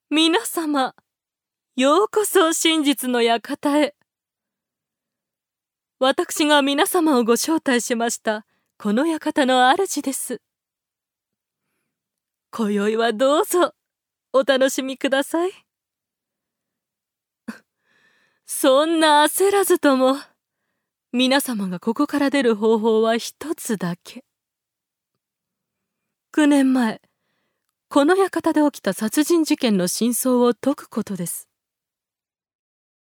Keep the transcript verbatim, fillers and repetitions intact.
皆様、ようこそ真実の館へ。私が皆様をご招待しましたこの館の主です。今宵はどうぞお楽しみください。そんな焦らずとも、皆様がここから出る方法は一つだけ。きゅうねんまえ、この館で起きた殺人事件の真相を解くことです。